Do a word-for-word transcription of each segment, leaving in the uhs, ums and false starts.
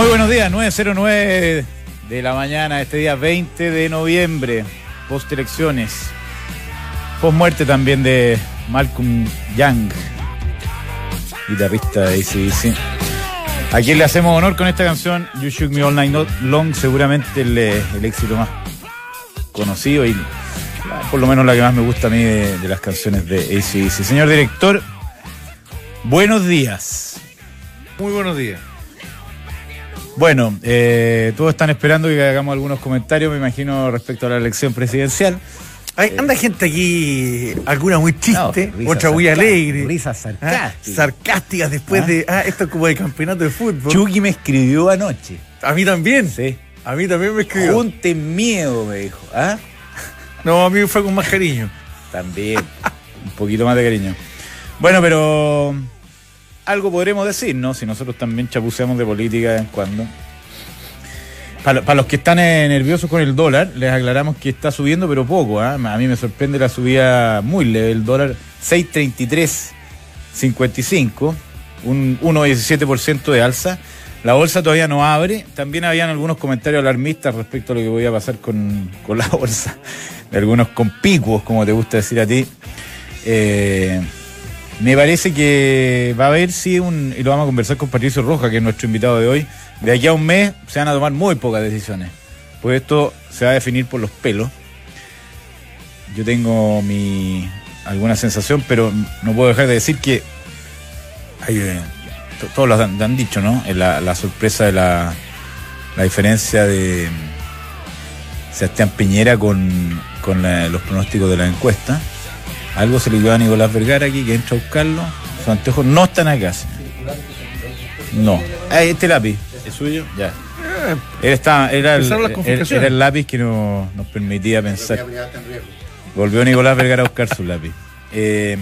Muy buenos días, nueve cero nueve de la mañana, este día veinte de noviembre, post elecciones, post muerte también de Malcolm Young, guitarrista de A C D C, a quien le hacemos honor con esta canción, You Shook Me All Night Long, seguramente el, el éxito más conocido y por lo menos la que más me gusta a mí de, de las canciones de A C D C. Señor director, buenos días. Muy buenos días. Bueno, eh, todos están esperando que hagamos algunos comentarios, me imagino, respecto a la elección presidencial. Hay, anda gente aquí, alguna muy triste, no, otra muy alegre. Risas sarcásticas. Ah, sarcásticas después ¿Ah? de, ah, esto es como de campeonato de fútbol. Chucky me escribió anoche. A mí también. Sí. A mí también me escribió. Junten miedo, me dijo. ¿Ah? No, a mí fue con más cariño. También, un poquito más de cariño. Bueno, pero algo podremos decir, ¿no? Si nosotros también chapuceamos de política de vez en cuando. Para, para los que están eh, nerviosos con el dólar, les aclaramos que está subiendo, pero poco. ¿eh? A mí me sorprende la subida muy leve. El dólar seis treinta y tres cincuenta y cinco, un uno coma diecisiete por ciento de alza. La bolsa todavía no abre. También habían algunos comentarios alarmistas respecto a lo que podía pasar con, con la bolsa. De algunos conspicuos, como te gusta decir a ti. Eh... Me parece que va a haber, sí, un, y lo vamos a conversar con Patricio Roja, que es nuestro invitado de hoy. De aquí a un mes se van a tomar muy pocas decisiones, pues esto se va a definir por los pelos. Yo tengo mi alguna sensación, pero no puedo dejar de decir que hay, eh, todos lo han, han dicho, ¿no? La, la sorpresa de la, la diferencia de Sebastián Piñera con, con la, los pronósticos de la encuesta. Algo se le dio a Nicolás Vergara aquí, que entra a buscarlo. Sus anteojos no están acá. No. Ah, este lápiz. ¿Es suyo? Ya. Él está, era, el, era el lápiz que no, nos permitía pensar. Volvió Nicolás Vergara a buscar su lápiz. Eh,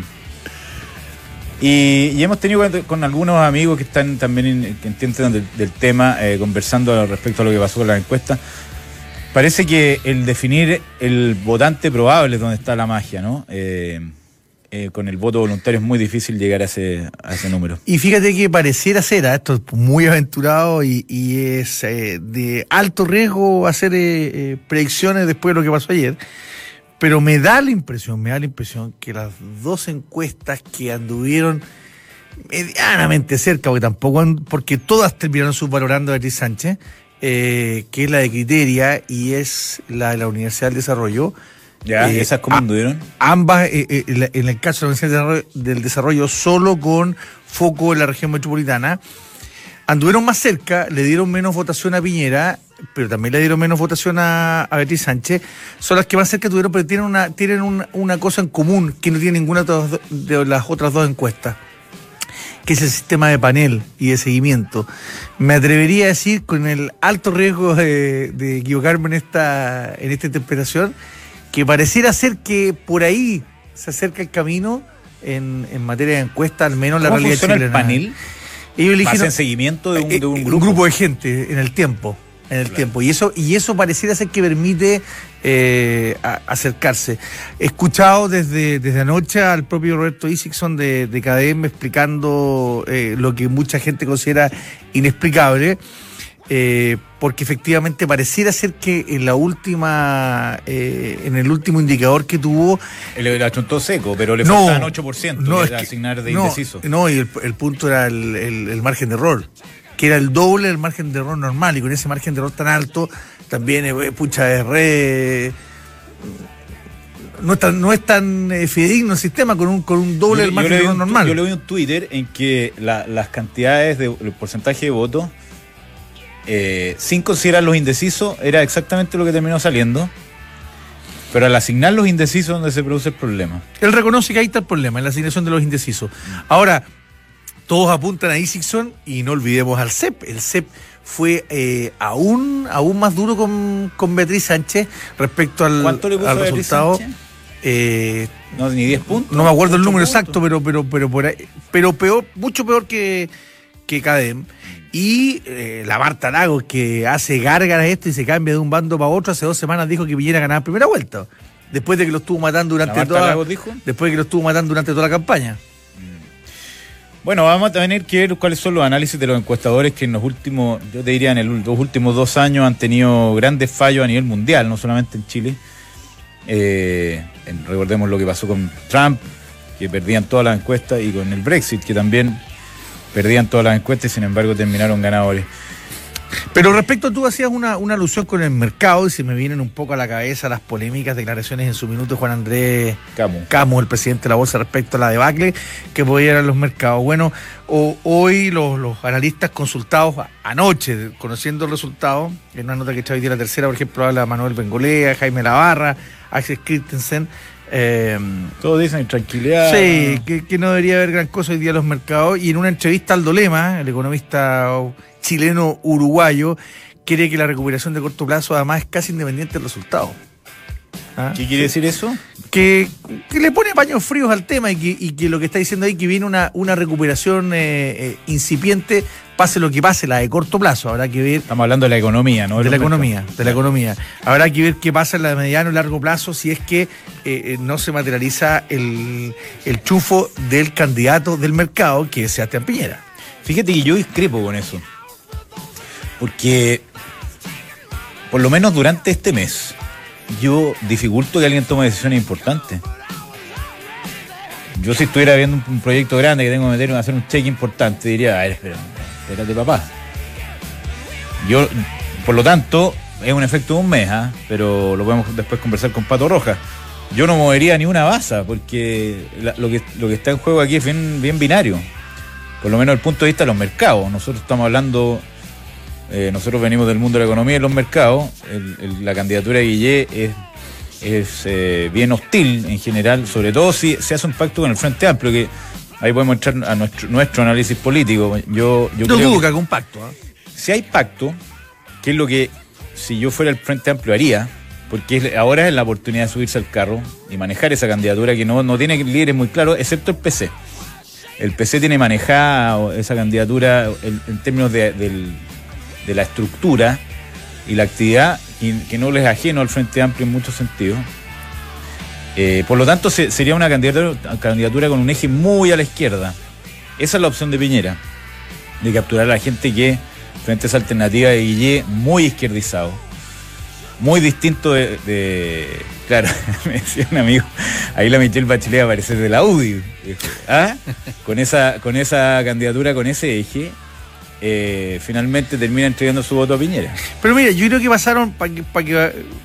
y, y hemos tenido con, con algunos amigos que están también en, que entienden del, del tema, eh, conversando respecto a lo que pasó con la encuesta. Parece que el definir el votante probable es donde está la magia, ¿no? Eh, eh, con el voto voluntario es muy difícil llegar a ese, a ese número. Y fíjate que pareciera ser, ¿eh? Esto es muy aventurado y, y es eh, de alto riesgo hacer eh, eh, predicciones después de lo que pasó ayer, pero me da la impresión, me da la impresión que las dos encuestas que anduvieron medianamente cerca, porque tampoco, porque todas terminaron subvalorando a Beatriz Sánchez, Eh, que es la de Criteria y es la de la Universidad del Desarrollo. Ya, eh, ¿esas cómo anduvieron? Ambas, eh, eh, en el caso de la Universidad del Desarrollo, solo con foco en la región metropolitana, anduvieron más cerca, le dieron menos votación a Piñera, pero también le dieron menos votación a, a Beatriz Sánchez. Son las que más cerca tuvieron, pero tienen una, tienen una, una cosa en común que no tiene ninguna de las otras dos encuestas, que es el sistema de panel y de seguimiento. Me atrevería a decir, con el alto riesgo de, de equivocarme en esta, en esta interpretación, que pareciera ser que por ahí se acerca el camino en, en materia de encuesta, al menos la realidad chilena. ¿Cómo funciona el panel? Ellos eligieron, ¿hacen seguimiento de un, de un grupo? Un grupo de gente en el tiempo. En el claro. tiempo. Y eso, y eso pareciera ser que permite eh, a, acercarse. He escuchado desde, desde anoche al propio Roberto Isakson de, de C A D E M explicando eh, lo que mucha gente considera inexplicable, eh, porque efectivamente pareciera ser que en la última, eh, en el último indicador que tuvo. Le achuntó seco, pero le no, faltaban ocho por ciento no, de asignar de no, indeciso. No, y el, el punto era el, el, el margen de error, que era el doble del margen de error normal, y con ese margen de error tan alto, también, eh, pucha, es re... No es tan, no es tan eh, fidedigno el sistema con un, con un doble yo, del margen de error normal. Yo le vi un Twitter en que la, las cantidades de el porcentaje de votos, eh, sin considerar los indecisos, era exactamente lo que terminó saliendo, pero al asignar los indecisos es donde se produce el problema. Él reconoce que ahí está el problema, en la asignación de los indecisos. Mm. Ahora, todos apuntan a Isakson y no olvidemos al C E P. El C E P fue eh, aún, aún más duro con, con Beatriz Sánchez respecto al, ¿Cuánto le puso al a resultado. Eh, no, ni diez puntos. No me acuerdo el número puntos. exacto, pero pero pero por ahí, pero peor, mucho peor que, que C A D E M. Y eh, la Marta Lagos, que hace gárgaras esto y se cambia de un bando para otro, hace dos semanas dijo que Piñera ganaba primera vuelta. Después de que lo estuvo matando durante toda Lagos dijo? Después de que lo estuvo matando durante toda la campaña. Bueno, vamos a tener que ver cuáles son los análisis de los encuestadores que en los últimos, yo te diría, en los últimos dos años han tenido grandes fallos a nivel mundial, no solamente en Chile. Eh, en, recordemos lo que pasó con Trump, que perdían todas las encuestas, y con el Brexit, que también perdían todas las encuestas y sin embargo terminaron ganadores. Pero respecto a tú hacías una, una alusión con el mercado, y se me vienen un poco a la cabeza las polémicas declaraciones en su minuto de Juan Andrés Camus, Camus, el presidente de la Bolsa, respecto a la debacle que podía ir a los mercados. Bueno, o, hoy los, los analistas consultados anoche, conociendo el resultado, en una nota que echaba hoy día La Tercera, por ejemplo, habla Manuel Bengolea, Jaime Lavarra, Axel Christensen. Eh, Todos dicen tranquilidad. Sí, que, que no debería haber gran cosa hoy día en los mercados. Y en una entrevista al Dolema, el economista chileno-uruguayo, cree que la recuperación de corto plazo además es casi independiente del resultado. ¿Ah? ¿Qué quiere decir eso? Que, que le pone paños fríos al tema, y que, y que lo que está diciendo ahí, que viene una, una recuperación eh, eh, incipiente, pase lo que pase, la de corto plazo. Habrá que ver. Estamos hablando de la economía, ¿no? De la economía, de la economía. Habrá que ver qué pasa en la de mediano y largo plazo si es que eh, no se materializa el, el chufo del candidato del mercado, que es Sebastián Piñera. Fíjate que yo discrepo con eso. Porque, por lo menos durante este mes, yo dificulto que alguien tome decisiones importantes. Yo, si estuviera viendo un, un proyecto grande que tengo que meter, hacer un cheque importante, diría, a ver, espera, espérate, papá. Yo, por lo tanto, es un efecto de un mes, ¿eh? Pero lo podemos después conversar con Pato Rojas. Yo no movería ni una baza, porque la, lo, que, lo que está en juego aquí es bien, bien binario. Por lo menos desde el punto de vista de los mercados. Nosotros estamos hablando... Eh, nosotros venimos del mundo de la economía y los mercados. El, el, la candidatura de Guillé es, es eh, bien hostil en general, sobre todo si se hace un pacto con el Frente Amplio, que ahí podemos entrar a nuestro, nuestro análisis político. Yo, yo no creo dudo que que haga un pacto. ¿eh? Si hay pacto, que es lo que si yo fuera el Frente Amplio haría, porque es, ahora es la oportunidad de subirse al carro y manejar esa candidatura que no, no tiene líderes muy claros, excepto el P C. El P C tiene manejada esa candidatura en, en términos de, del... de la estructura y la actividad, y que no les es ajeno al Frente Amplio en muchos sentidos. Eh, por lo tanto, se, sería una candidatura, candidatura con un eje muy a la izquierda. Esa es la opción de Piñera, de capturar a la gente que, frente a esa alternativa de Guillé, muy izquierdizado, muy distinto de... de claro, me decía un amigo, ahí la Michelle Bachelet va a aparecer de la U D I. ¿Ah? Con esa, con esa candidatura, con ese eje, Eh, finalmente termina entregando su voto a Piñera. Pero mira, yo creo que pasaron, para que, pa que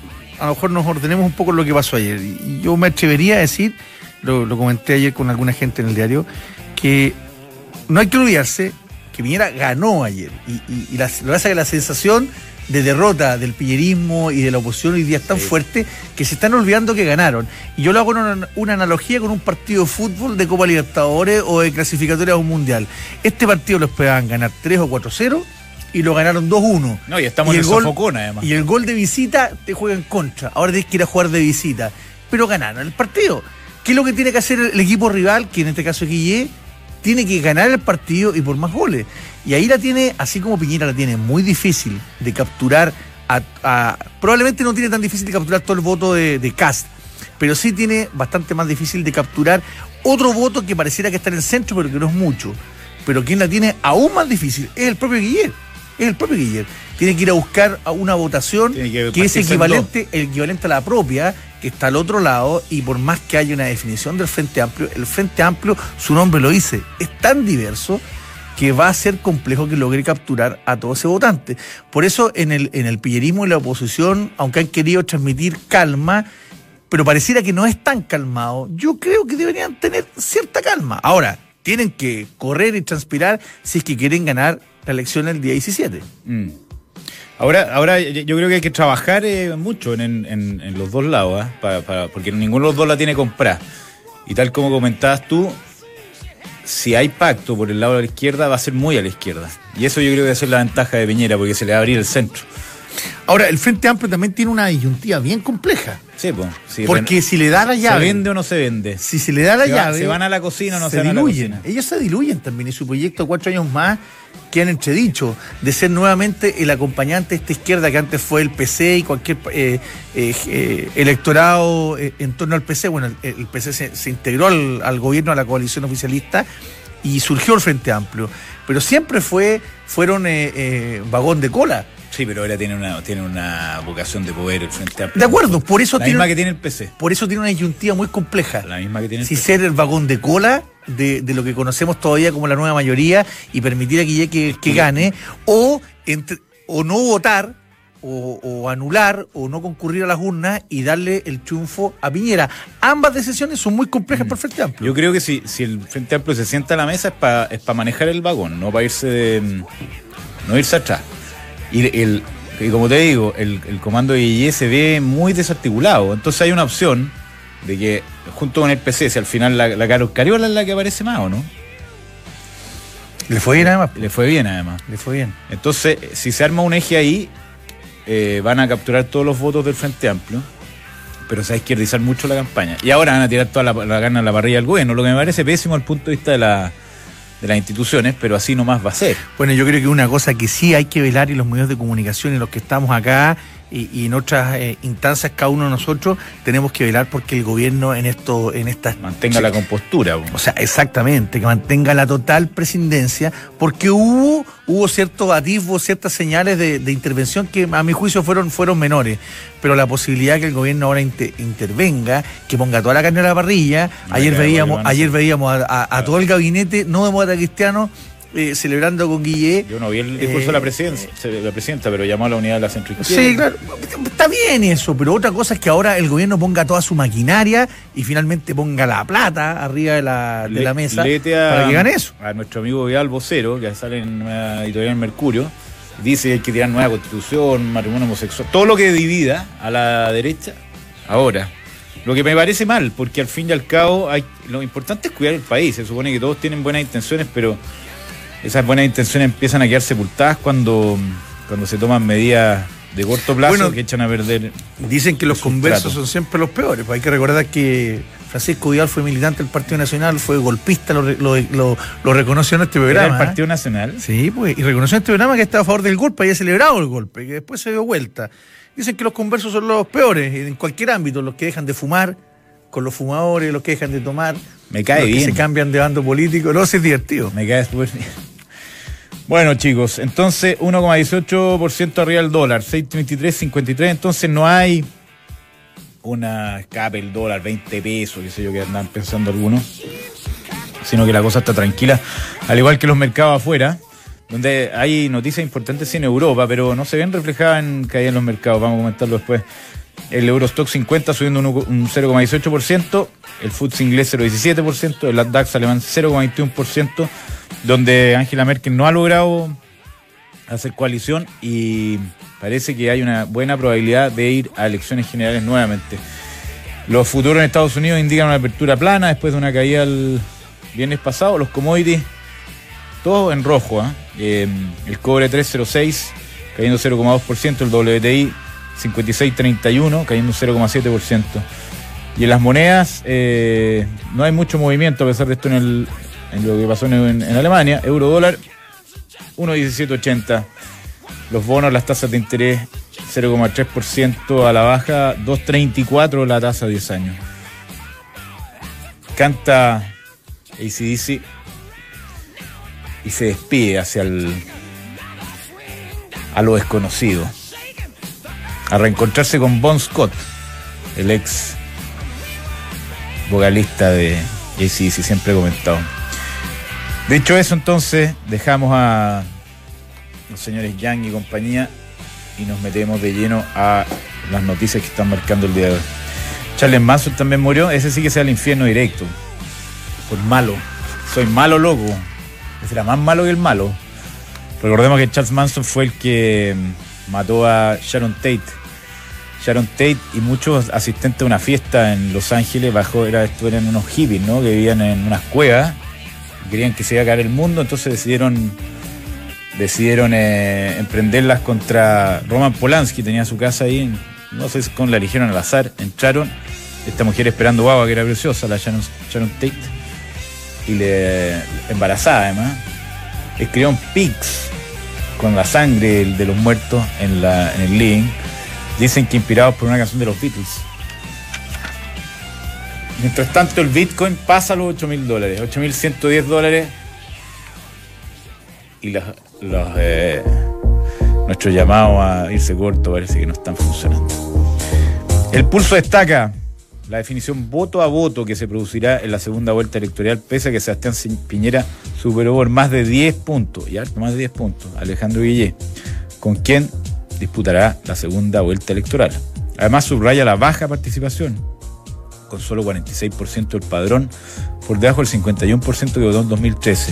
a lo mejor nos ordenemos un poco lo que pasó ayer. Y yo me atrevería a decir, lo, lo comenté ayer con alguna gente en el diario, que no hay que olvidarse que Piñera ganó ayer. Y, y, y la, lo que pasa es que la sensación de derrota del piñerismo y de la oposición hoy día es tan sí. fuerte que se están olvidando que ganaron. Y yo lo hago una, una analogía con un partido de fútbol de Copa Libertadores o de clasificatoria a un mundial. Este partido lo esperaban ganar tres o cuatro cero y lo ganaron dos uno. No, y estamos y en el gol, sofocón, además. Y el gol de visita te juega en contra. Ahora tienes que ir a jugar de visita. Pero ganaron el partido. ¿Qué es lo que tiene que hacer el equipo rival, que en este caso es Guillé? Tiene que ganar el partido y por más goles. Y ahí la tiene, así como Piñera la tiene muy difícil de capturar, a, a, probablemente no tiene tan difícil de capturar todo el voto de, de Kast, pero sí tiene bastante más difícil de capturar otro voto que pareciera que está en el centro, pero que no es mucho. Pero quien la tiene aún más difícil es el propio Guillermo. Es el propio Guillermo. Tiene que ir a buscar a una votación que, que es equivalente, el equivalente a la propia, que está al otro lado, y por más que haya una definición del Frente Amplio, el Frente Amplio, su nombre lo dice, es tan diverso que va a ser complejo que logre capturar a todo ese votante. Por eso en el, en el piñerismo y la oposición, aunque han querido transmitir calma, pero pareciera que no es tan calmado, yo creo que deberían tener cierta calma. Ahora, tienen que correr y transpirar si es que quieren ganar la elección el día diecisiete. Mm. Ahora, ahora yo creo que hay que trabajar eh, mucho en, en, en los dos lados, ¿eh? para, para, porque ninguno de los dos la tiene comprada. Y tal como comentabas tú, si hay pacto por el lado de la izquierda, va a ser muy a la izquierda. Y eso yo creo que va a ser la ventaja de Piñera, porque se le va a abrir el centro. Ahora, el Frente Amplio también tiene una disyuntiva bien compleja. Sí, pues. Sí, porque bueno, si le da la llave... ¿Se vende o no se vende? Si se le da la se llave... Va, ¿Se van a la cocina o no se, se van diluyen. a la cocina? Ellos se diluyen también, y su proyecto de cuatro años más que han entredicho de ser nuevamente el acompañante de esta izquierda que antes fue el P C y cualquier eh, eh, eh, electorado eh, en torno al P C. Bueno, el, el P C se, se integró al, al gobierno, a la coalición oficialista, y surgió el Frente Amplio, pero siempre fue fueron eh, eh, vagón de cola. Sí, pero ahora tiene una tiene una vocación de poder el Frente Amplio. De acuerdo, por eso la tiene, misma que tiene el P C. Por eso tiene una disyuntiva muy compleja. La misma que tiene el si P C. ser el vagón de cola de, de lo que conocemos todavía como la nueva mayoría y permitir a Guille que, que gane, o, entre, o no votar, o, o anular, o no concurrir a las urnas y darle el triunfo a Piñera. Ambas decisiones son muy complejas mm. para el Frente Amplio. Yo creo que si, si el Frente Amplio se sienta a la mesa es para es para manejar el vagón, no para irse de, no irse atrás. Y el, y como te digo, el, el comando de Guille se ve muy desarticulado. Entonces hay una opción de que junto con el P C, si al final la, la Carol Cariola es la que aparece más, ¿o no? Le fue bien además. Le fue bien además. Le fue bien. Entonces, si se arma un eje ahí, eh, van a capturar todos los votos del Frente Amplio, pero se va a izquierdizar mucho la campaña. Y ahora van a tirar toda la, la carne a la parrilla del gobierno, lo que me parece pésimo al punto de vista de la de las instituciones, pero así nomás va a ser. Bueno, yo creo que una cosa que sí hay que velar, y los medios de comunicación y los que estamos acá y, y en otras eh, instancias, cada uno de nosotros tenemos que velar porque el gobierno en esto en estas mantenga sí, la compostura. Bueno. O sea, exactamente, que mantenga la total prescindencia, porque hubo hubo ciertos atisbos, ciertas señales de, de intervención que a mi juicio fueron fueron menores, pero la posibilidad que el gobierno ahora inter, intervenga, que ponga toda la carne a la parrilla. No, ayer veíamos ayer veíamos a, a, a claro. todo el gabinete no demócrata cristiano Eh, celebrando con Guille. Yo no vi el discurso eh, de la presidencia, la presidenta, pero llamó a la unidad de la centroizquierda. Sí, claro, está bien eso, pero otra cosa es que ahora el gobierno ponga toda su maquinaria y finalmente ponga la plata arriba de la, de Le, la mesa a, para que gane eso. A nuestro amigo Vidal Vocero, que sale en una editorial Mercurio, dice que hay que tirar nueva constitución, matrimonio homosexual, todo lo que divida a la derecha, ahora. Lo que me parece mal, porque al fin y al cabo hay, lo importante es cuidar el país. Se supone que todos tienen buenas intenciones, pero esas buenas intenciones empiezan a quedar sepultadas cuando, cuando se toman medidas de corto plazo, bueno, que echan a perder. Dicen que los conversos son siempre los peores. Pues hay que recordar que Francisco Vidal fue militante del Partido Nacional, fue golpista, lo, lo, lo, lo reconoció en este programa. ¿Era el Partido ¿eh? Nacional? Sí, pues, y reconoció en este programa que estaba a favor del golpe, había celebrado el golpe, que después se dio vuelta. Dicen que los conversos son los peores, en cualquier ámbito, los que dejan de fumar, con los fumadores, los que dejan de tomar. Me cae los bien. Que se cambian de bando político, no, es divertido. Me cae súper bien. Bueno, chicos, entonces uno coma dieciocho por ciento arriba del dólar, seis coma treinta y tres, cincuenta y tres, entonces no hay una escape el dólar, veinte pesos, qué sé yo, que andan pensando algunos, sino que la cosa está tranquila, al igual que los mercados afuera, donde hay noticias importantes en Europa, pero no se ven reflejadas en caída en los mercados, vamos a comentarlo después. El Eurostock cincuenta subiendo un cero coma dieciocho por ciento, el F T S E inglés cero coma diecisiete por ciento, el DAX alemán cero coma veintiuno por ciento, donde Angela Merkel no ha logrado hacer coalición y parece que hay una buena probabilidad de ir a elecciones generales nuevamente. Los futuros en Estados Unidos indican una apertura plana después de una caída el viernes pasado. Los commodities, todos en rojo, ¿eh? Eh, el cobre tres coma cero seis cayendo cero coma dos por ciento, el W T I cincuenta y seis coma treinta y uno cayendo cero coma siete por ciento. Y en las monedas eh, no hay mucho movimiento a pesar de esto en, el, en lo que pasó en, en Alemania. Euro dólar uno coma diecisiete ochenta. Los bonos, las tasas de interés cero coma tres por ciento a la baja, dos coma treinta y cuatro la tasa a diez años. Canta A C D C y se despide hacia el a lo desconocido, a reencontrarse con Bon Scott, el ex vocalista de A C D C, siempre he comentado. Dicho eso, entonces dejamos a los señores Yang y compañía y nos metemos de lleno a las noticias que están marcando el día de hoy. Charles Manson también murió, ese sí que sea el infierno directo, por malo. Soy malo, loco. Ese era más malo que el malo. Recordemos que Charles Manson fue el que mató a Sharon Tate. Sharon Tate y muchos asistentes a una fiesta en Los Ángeles, bajo, era, esto eran unos hippies, ¿no? Que vivían en unas cuevas, querían que se iba a caer el mundo, entonces decidieron decidieron eh, emprenderlas contra Roman Polanski, tenía su casa ahí, no sé cómo la eligieron al azar, entraron, esta mujer esperando guagua, que era preciosa, la Sharon, Sharon Tate, y le embarazada además, escribieron pics con la sangre de los muertos en, la, en el living, dicen que inspirados por una canción de los Beatles. Mientras tanto el Bitcoin pasa los ocho mil dólares, ocho mil ciento diez dólares, y las, los, eh, nuestros llamados a irse corto parece que no están funcionando. El Pulso destaca la definición voto a voto que se producirá en la segunda vuelta electoral, pese a que Sebastián Piñera superó por más de diez puntos, y harto más de diez puntos, Alejandro Guillé, con quien disputará la segunda vuelta electoral. Además subraya la baja participación, con solo cuarenta y seis por ciento del padrón, por debajo del cincuenta y uno por ciento que votó en dos mil trece.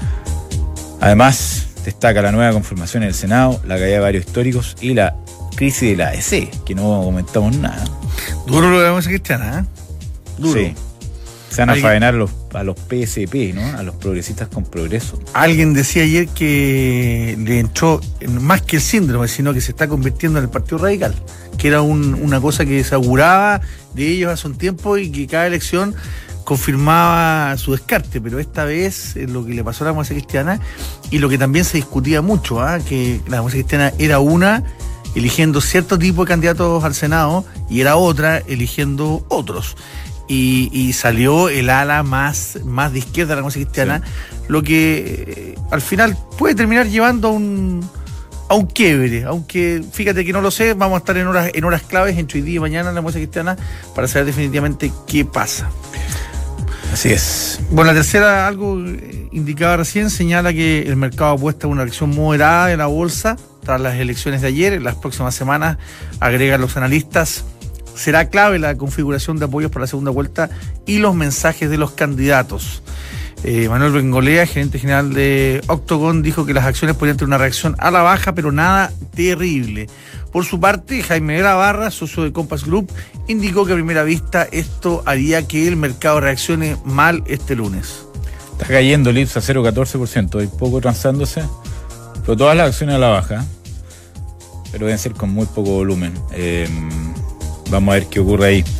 Además, destaca la nueva conformación en el Senado, la caída de varios históricos y la crisis de la A D C, que no comentamos nada. Duro lo de la democracia cristiana, ¿eh? Duro. Sí. Se van a faenar a los, a los P S P, ¿no? A los progresistas con progreso. Alguien decía ayer que le entró, más que el síndrome, sino que se está convirtiendo en el Partido Radical, que era un, una cosa que se auguraba de ellos hace un tiempo y que cada elección confirmaba su descarte, pero esta vez eh, lo que le pasó a la democracia cristiana y lo que también se discutía mucho, ¿eh? Que la democracia cristiana era una eligiendo cierto tipo de candidatos al Senado y era otra eligiendo otros. Y, y salió el ala más, más de izquierda de la democracia cristiana, sí. Lo que eh, al final puede terminar llevando a un, a un quiebre, aunque fíjate que no lo sé, vamos a estar en horas, en horas claves entre hoy día y mañana en la democracia cristiana para saber definitivamente qué pasa. Así es. Bueno, la tercera, algo indicaba recién, señala que el mercado apuesta a una reacción moderada de la bolsa tras las elecciones de ayer. En las próximas semanas, agregan los analistas, será clave la configuración de apoyos para la segunda vuelta y los mensajes de los candidatos. Eh, Manuel Bengolea, gerente general de Octogon, dijo que las acciones podrían tener una reacción a la baja, pero nada terrible. Por su parte, Jaime de la Barra, socio de Compass Group, indicó que a primera vista esto haría que el mercado reaccione mal este lunes. Está cayendo el I P S a cero coma catorce por ciento, hay poco transándose, pero todas las acciones a la baja, pero deben ser con muy poco volumen. Eh, vamos a ver qué ocurre ahí.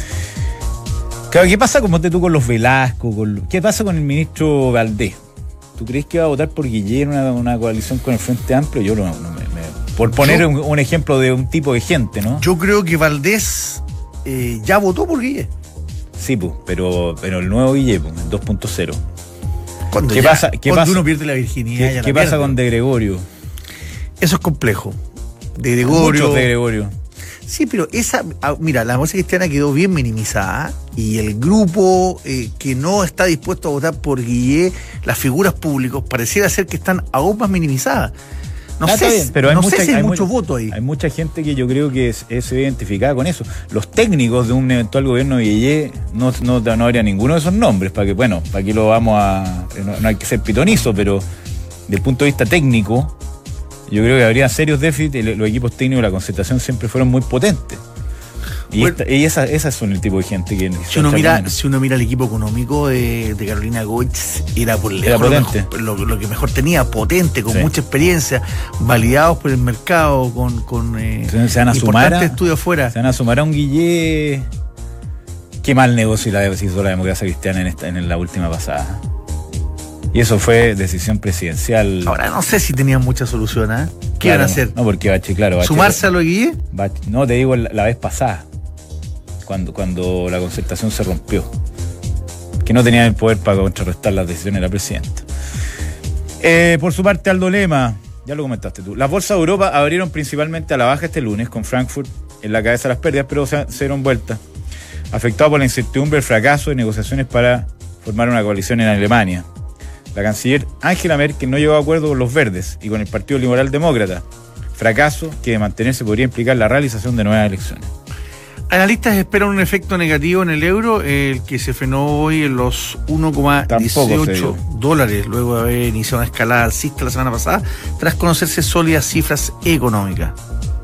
Claro, ¿qué pasa como te tú con los Velasco? Con, ¿Qué pasa con el ministro Valdés? ¿Tú crees que va a votar por Guillermo en una, una coalición con el Frente Amplio? Yo no, no me, me, por poner yo, un, un ejemplo de un tipo de gente, ¿no? Yo creo que Valdés eh, ya votó por Guillermo. Sí, pues, pero, pero el nuevo Guillermo, el dos punto cero. Cuando ¿Qué ya, pasa? ¿Qué cuando pasa? uno pierde la virginidad. ¿Qué, ya ¿qué la pasa pierde. con De Gregorio? Eso es complejo. De Gregorio. Muchos De Gregorio. Sí, pero esa, mira, la democracia cristiana quedó bien minimizada y el grupo eh, que no está dispuesto a votar por Guillé, las figuras públicas, pareciera ser que están aún más minimizadas. No ah, sé, bien, pero hay no mucha, sé si hay, hay mucho mucha, voto ahí. Hay mucha gente que yo creo que es, es identificada con eso. Los técnicos de un eventual gobierno de Guillé no, no, no habría ninguno de esos nombres, para que, bueno, para que lo vamos a... No, no hay que ser pitonizo, pero desde el punto de vista técnico, yo creo que habría serios déficits. Los equipos técnicos de la concertación siempre fueron muy potentes. Y, bueno, esta, y esas esa son el tipo de gente que... Si uno mira, si uno mira el equipo económico de, de Carolina Goetz, era por lejos era potente. Lo, mejor, lo, lo que mejor tenía, potente, con sí. mucha experiencia, validados por el mercado, con, con eh, se van a sumar a, estudios afuera. Se van a sumar a un Guillé. Qué mal negocio la hizo la democracia cristiana en, esta, en la última pasada. Y eso fue decisión presidencial. Ahora no sé si tenían mucha solución, ¿eh? ¿Qué claro, van a hacer? No, porque Bache, claro. Bache, ¿Sumarse a lo de Guillé? Bache, no, te digo la, la vez pasada, cuando, cuando la concertación se rompió. Que no tenían el poder para contrarrestar las decisiones de la presidenta. Eh, por su parte, Aldo Lema, ya lo comentaste tú. Las bolsas de Europa abrieron principalmente a la baja este lunes, con Frankfurt en la cabeza de las pérdidas, pero se, se dieron vuelta. Afectado por la incertidumbre, el fracaso de negociaciones para formar una coalición en Alemania. La canciller Angela Merkel no llegó a acuerdo con los verdes y con el Partido Liberal Demócrata. Fracaso que de mantenerse podría implicar la realización de nuevas elecciones. Analistas esperan un efecto negativo en el euro, el que se frenó hoy en los uno coma dieciocho dólares, luego de haber iniciado una escalada alcista la semana pasada, tras conocerse sólidas cifras económicas.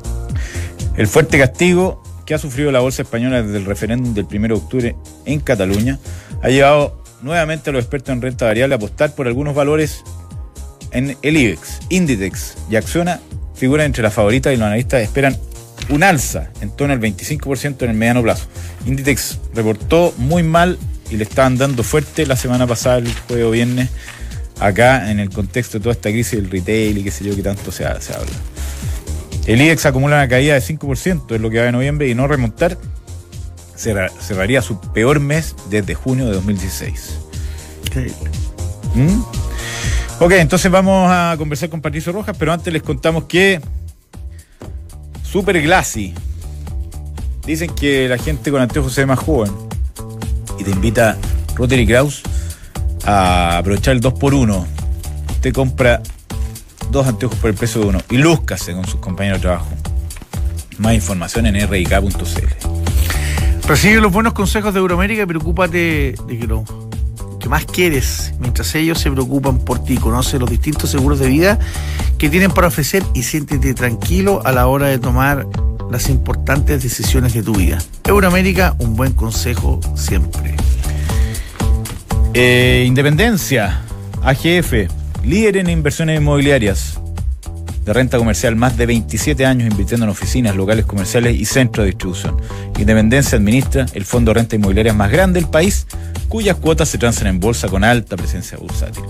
El fuerte castigo que ha sufrido la bolsa española desde el referéndum del primero de octubre en Cataluña ha llevado nuevamente a los expertos en renta variable a apostar por algunos valores en el IBEX. Inditex y Acciona figuran entre las favoritas y los analistas esperan un alza en torno al veinticinco por ciento en el mediano plazo. Inditex reportó muy mal y le estaban dando fuerte la semana pasada, el jueves o viernes, acá en el contexto de toda esta crisis del retail y qué sé yo, que tanto se, se habla. El IBEX acumula una caída de cinco por ciento en lo que va de noviembre y no remontar cerraría su peor mes desde junio de dos mil dieciséis. Increíble. ¿Mm? Ok, entonces vamos a conversar con Patricio Rojas, pero antes les contamos que Super Glassy. Dicen que la gente con anteojos se ve más joven. Y te invita Rotary Kraus a aprovechar el dos por uno. Usted compra dos anteojos por el precio de uno y lúzcase con sus compañeros de trabajo. Más información en r i k punto c l. Recibe los buenos consejos de Euroamérica y preocúpate de que lo que más quieres, mientras ellos se preocupan por ti. Conoce los distintos seguros de vida que tienen para ofrecer y siéntete tranquilo a la hora de tomar las importantes decisiones de tu vida. Euroamérica, un buen consejo siempre. Eh, Independencia, A G F, líder en inversiones inmobiliarias de renta comercial, más de veintisiete años invirtiendo en oficinas, locales comerciales y centros de distribución. Independencia administra el fondo de renta inmobiliaria más grande del país, cuyas cuotas se transan en bolsa con alta presencia bursátil.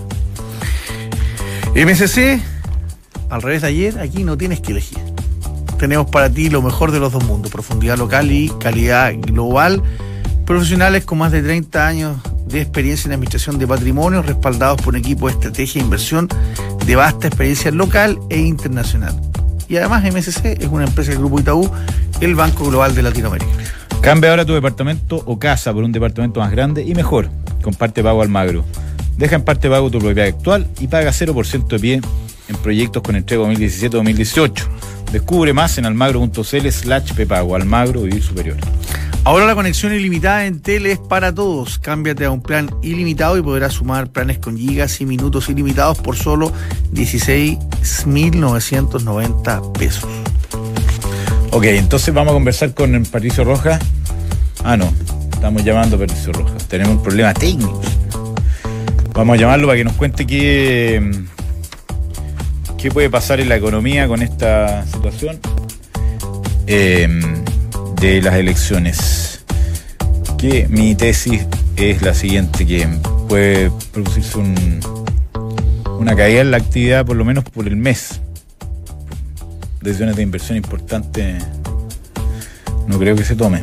M S C, al revés de ayer, aquí no tienes que elegir. Tenemos para ti lo mejor de los dos mundos, profundidad local y calidad global. Profesionales con más de treinta años de experiencia en administración de patrimonio, respaldados por un equipo de estrategia e inversión de vasta experiencia local e internacional. Y además M S C es una empresa del Grupo Itaú, el Banco Global de Latinoamérica. Cambia ahora tu departamento o casa por un departamento más grande y mejor, con parte pago Almagro. Deja en parte pago tu propiedad actual y paga cero por ciento de pie en proyectos con entrega dos mil diecisiete dos mil dieciocho. Descubre más en almagro punto c l slash pepago. Almagro, vivir superior. Ahora la conexión ilimitada en Tele es para todos. Cámbiate a un plan ilimitado y podrás sumar planes con gigas y minutos ilimitados por solo dieciséis mil novecientos noventa pesos. Ok, entonces vamos a conversar con Patricio Rojas. Ah, no, estamos llamando a Patricio Rojas. Tenemos un problema técnico. Vamos a llamarlo para que nos cuente qué, qué puede pasar en la economía con esta situación eh, de las elecciones. Que mi tesis es la siguiente, que puede producirse un, una caída en la actividad por lo menos por el mes. Decisiones de inversión importantes no creo que se tomen.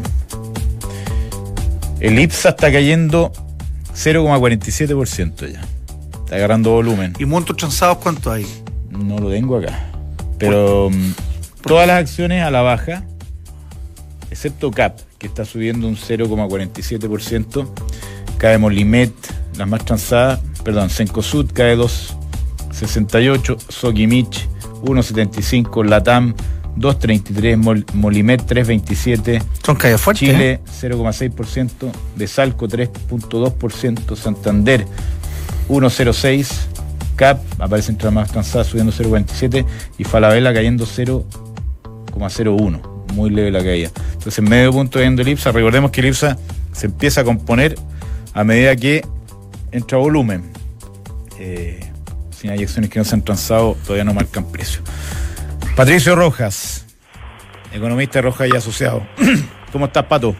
El IPSA está cayendo cero coma cuarenta y siete por ciento ya. Está agarrando volumen. ¿Y montos transados cuánto hay? No lo tengo acá. Pero ¿Por? todas las acciones a la baja, excepto C A P, que está subiendo un cero coma cuarenta y siete por ciento. Cae Molimet, las más transadas, perdón, Cencosud cae dos coma sesenta y ocho, Sokimich uno coma setenta y cinco, Latam dos coma treinta y tres, Mol, Molimet tres coma veintisiete, son caídas fuertes, Chile ¿eh? cero coma seis por ciento, Desalco tres coma dos por ciento, Santander uno coma cero seis, C A P aparece entre las más transadas subiendo cero coma cuarenta y siete y Falabella cayendo cero coma cero uno, muy leve la caída. Entonces medio punto cayendo el IPSA. Recordemos que el IPSA se empieza a componer a medida que entra volumen. Eh, si hay acciones que no se han transado, todavía no marcan precio. Patricio Rojas, economista de Rojas y Asociados. ¿Cómo estás, Pato?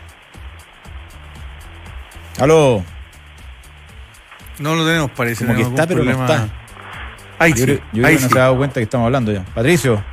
¿Aló? No lo tenemos, parece. Como que está, pero problema. No está. Ahí yo sí, creo, yo ahí creo que sí. no se ha dado cuenta que estamos hablando ya. Patricio.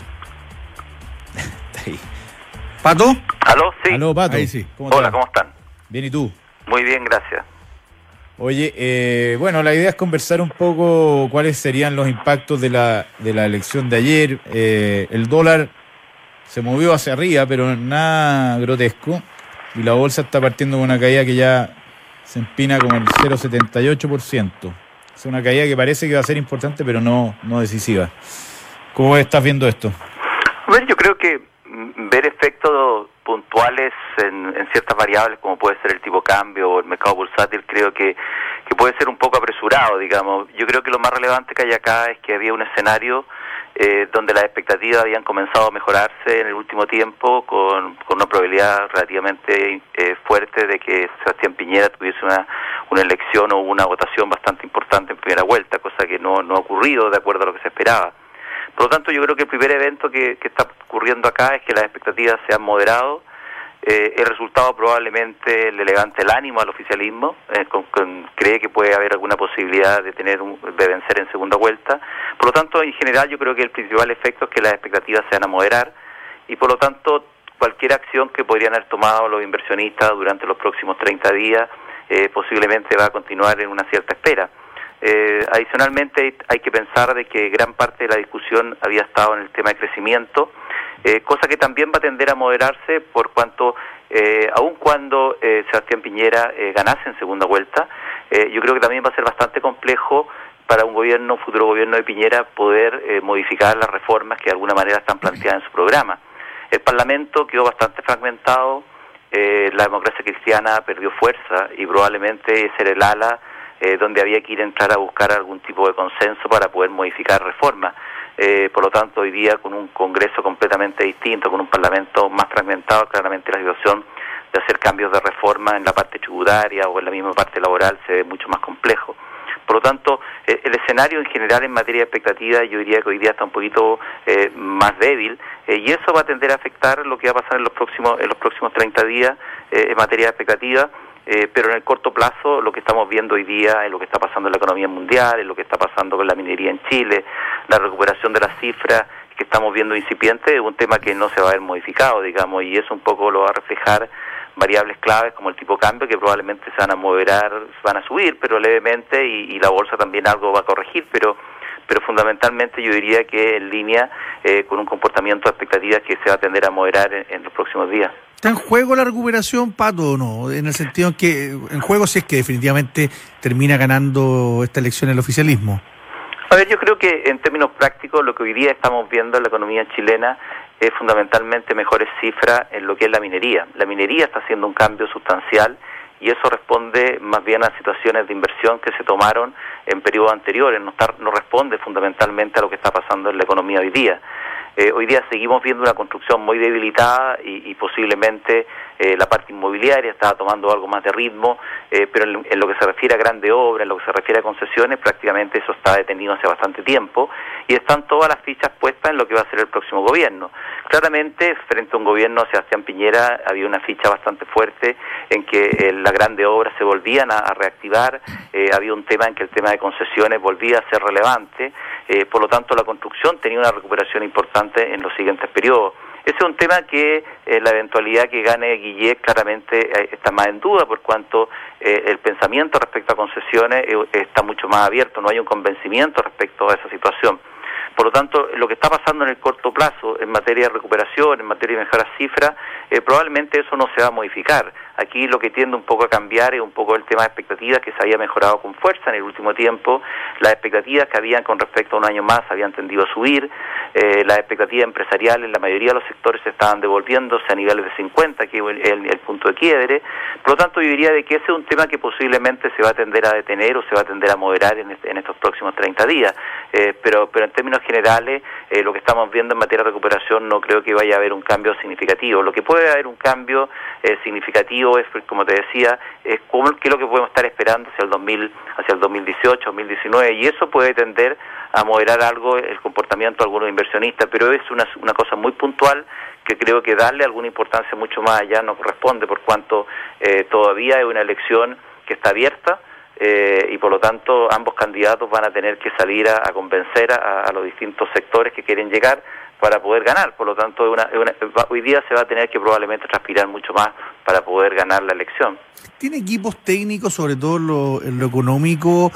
Está ahí. ¿Pato? ¿Aló? Sí. ¿Aló, Pato? Ahí sí. ¿Cómo Hola, ¿cómo están? Bien, ¿y tú? Muy bien, gracias. Oye, eh, bueno, la idea es conversar un poco cuáles serían los impactos de la, de la elección de ayer. Eh, el dólar se movió hacia arriba, pero nada grotesco. Y la bolsa está partiendo con una caída que ya se empina con el cero coma setenta y ocho por ciento. Es una caída que parece que va a ser importante, pero no, no decisiva. ¿Cómo estás viendo esto? A ver, yo creo que ver efectos puntuales en, en ciertas variables, como puede ser el tipo cambio o el mercado bursátil, creo que, que puede ser un poco apresurado, digamos. Yo creo que lo más relevante que hay acá es que había un escenario eh, donde las expectativas habían comenzado a mejorarse en el último tiempo, con, con una probabilidad relativamente eh, fuerte de que Sebastián Piñera tuviese una, una elección o una votación bastante importante en primera vuelta, cosa que no, no ha ocurrido de acuerdo a lo que se esperaba. Por lo tanto, yo creo que el primer evento que, que está ocurriendo acá es que las expectativas se han moderado. Eh, el resultado probablemente le levante el ánimo al oficialismo, eh, con, con, cree que puede haber alguna posibilidad de tener un, de vencer en segunda vuelta. Por lo tanto, en general, yo creo que el principal efecto es que las expectativas se van a moderar y, por lo tanto, cualquier acción que podrían haber tomado los inversionistas durante los próximos treinta días eh, posiblemente va a continuar en una cierta espera. Eh, adicionalmente hay que pensar de que gran parte de la discusión había estado en el tema de crecimiento, eh, cosa que también va a tender a moderarse por cuanto, eh, aun cuando eh, Sebastián Piñera eh, ganase en segunda vuelta, eh, yo creo que también va a ser bastante complejo para un gobierno, un futuro gobierno de Piñera, poder eh, modificar las reformas que de alguna manera están planteadas en su programa. El Parlamento quedó bastante fragmentado, eh, la democracia cristiana perdió fuerza y probablemente ese era el ala eh, donde había que ir a entrar a buscar algún tipo de consenso para poder modificar reformas. Eh, por lo tanto, hoy día con un Congreso completamente distinto, con un Parlamento más fragmentado, claramente la situación de hacer cambios de reforma en la parte tributaria o en la misma parte laboral se ve mucho más complejo. Por lo tanto, eh, el escenario en general en materia de expectativa yo diría que hoy día está un poquito eh, más débil eh, y eso va a tender a afectar lo que va a pasar en los próximos en los próximos treinta días eh, en materia de expectativa, eh, pero en el corto plazo lo que estamos viendo hoy día es lo que está pasando en la economía mundial, es lo que está pasando con la minería en Chile, la recuperación de las cifras que estamos viendo incipiente, es un tema que no se va a ver modificado, digamos, y eso un poco lo va a reflejar variables claves como el tipo de cambio que probablemente se van a moderar, van a subir, pero levemente, y, y la bolsa también algo va a corregir, pero pero fundamentalmente yo diría que en línea eh, con un comportamiento de expectativas que se va a tender a moderar en, en los próximos días. ¿Está en juego la recuperación, Pato, o no? En el sentido en que, en juego si es que definitivamente termina ganando esta elección el oficialismo. A ver, yo creo que en términos prácticos lo que hoy día estamos viendo en la economía chilena es fundamentalmente mejores cifras en lo que es la minería. La minería está haciendo un cambio sustancial y eso responde más bien a situaciones de inversión que se tomaron en periodos anteriores, no, está, no responde fundamentalmente a lo que está pasando en la economía hoy día. Eh, hoy día seguimos viendo una construcción muy debilitada y, y posiblemente eh, la parte inmobiliaria está tomando algo más de ritmo, eh, pero en, en lo que se refiere a grandes obras, en lo que se refiere a concesiones, prácticamente eso está detenido hace bastante tiempo y están todas las fichas puestas en lo que va a ser el próximo gobierno. Claramente, frente a un gobierno de Sebastián Piñera, había una ficha bastante fuerte en que eh, las grandes obras se volvían a, a reactivar, eh, había un tema en que el tema de concesiones volvía a ser relevante, eh, por lo tanto la construcción tenía una recuperación importante en los siguientes periodos. Ese es un tema que eh, la eventualidad que gane Guillet claramente eh, está más en duda, por cuanto eh, el pensamiento respecto a concesiones eh, está mucho más abierto, no hay un convencimiento respecto a esa situación. Por lo tanto, lo que está pasando en el corto plazo en materia de recuperación, en materia de mejorar cifras, eh, probablemente eso no se va a modificar. Aquí lo que tiende un poco a cambiar es un poco el tema de expectativas que se había mejorado con fuerza en el último tiempo. Las expectativas que habían con respecto a un año más habían tendido a subir. Eh, las expectativas empresariales en la mayoría de los sectores se estaban devolviéndose a niveles de cincuenta, que es el, el, el punto de quiebre. Por lo tanto, yo diría de que ese es un tema que posiblemente se va a tender a detener o se va a tender a moderar en, este, en estos próximos treinta días. Eh, pero, pero en términos generales, eh, lo que estamos viendo en materia de recuperación no creo que vaya a haber un cambio significativo. Lo que puede haber un cambio eh, significativo es, como te decía, es cómo, qué es lo que podemos estar esperando hacia el dos mil, hacia el dos mil dieciocho, dos mil diecinueve, y eso puede tender a moderar algo el comportamiento de algunos inversionistas, pero es una, una cosa muy puntual que creo que darle alguna importancia mucho más allá no corresponde, por cuanto eh, todavía es una elección que está abierta, Eh, y por lo tanto ambos candidatos van a tener que salir a, a convencer a, a los distintos sectores que quieren llegar para poder ganar. Por lo tanto, una, una, hoy día se va a tener que probablemente transpirar mucho más para poder ganar la elección. ¿Tiene equipos técnicos, sobre todo en lo, en lo económico,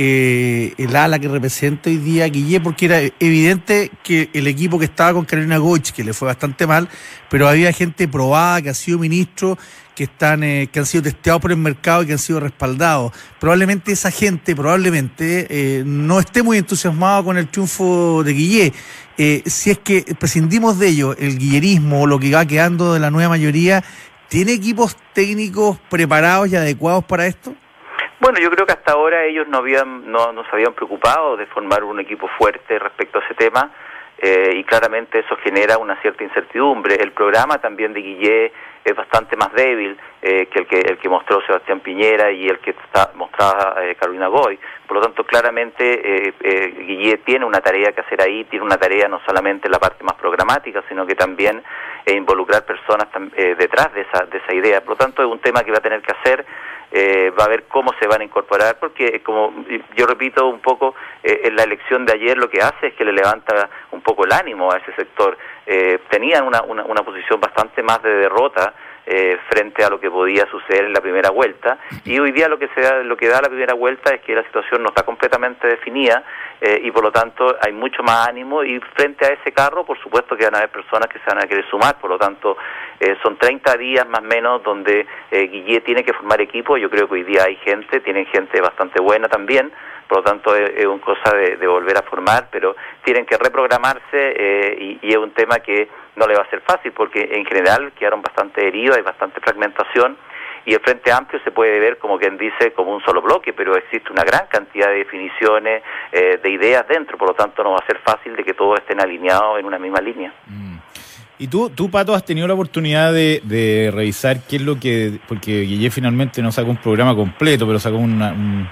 eh, el ala que representa hoy día Guillet? Porque era evidente que el equipo que estaba con Carolina Goich, que le fue bastante mal, pero había gente probada que ha sido ministro, que están eh, que han sido testeados por el mercado y que han sido respaldados. Probablemente esa gente, probablemente, eh, no esté muy entusiasmado con el triunfo de Guillet. Eh, si es que prescindimos de ello, el guillerismo, lo que va quedando de la nueva mayoría, ¿tiene equipos técnicos preparados y adecuados para esto? Bueno, yo creo que hasta ahora ellos no habían no, no se habían preocupado de formar un equipo fuerte respecto a ese tema, eh, y claramente eso genera una cierta incertidumbre. El programa también de Guillet es bastante más débil eh, que el que el que mostró Sebastián Piñera y el que está, mostraba eh, Carolina Goich. Por lo tanto, claramente eh, eh, Guillet tiene una tarea que hacer ahí, tiene una tarea no solamente en la parte más programática, sino que también eh, involucrar personas eh, detrás de esa de esa idea. Por lo tanto, es un tema que va a tener que hacer. Eh, va a ver cómo se van a incorporar, porque como yo repito un poco, eh, en la elección de ayer lo que hace es que le levanta un poco el ánimo a ese sector. Eh, tenían una, una, una posición bastante más de derrota eh, frente a lo que podía suceder en la primera vuelta, y hoy día lo que se da, lo que da la primera vuelta es que la situación no está completamente definida, eh, y por lo tanto hay mucho más ánimo, y frente a ese carro por supuesto que van a haber personas que se van a querer sumar. Por lo tanto eh, son treinta días más o menos donde eh, Guillé tiene que formar equipo. Yo creo que hoy día hay gente, tienen gente bastante buena también, por lo tanto es, es una cosa de, de volver a formar, pero tienen que reprogramarse, eh, y, y es un tema que no le va a ser fácil, porque en general quedaron bastante heridos, hay bastante fragmentación, y el Frente Amplio se puede ver, como quien dice, como un solo bloque, pero existe una gran cantidad de definiciones, eh, de ideas dentro, por lo tanto no va a ser fácil de que todos estén alineados en una misma línea. Mm. Y tú, tú, Pato, has tenido la oportunidad de, de revisar qué es lo que... Porque Guillé finalmente no sacó un programa completo, pero sacó una, un,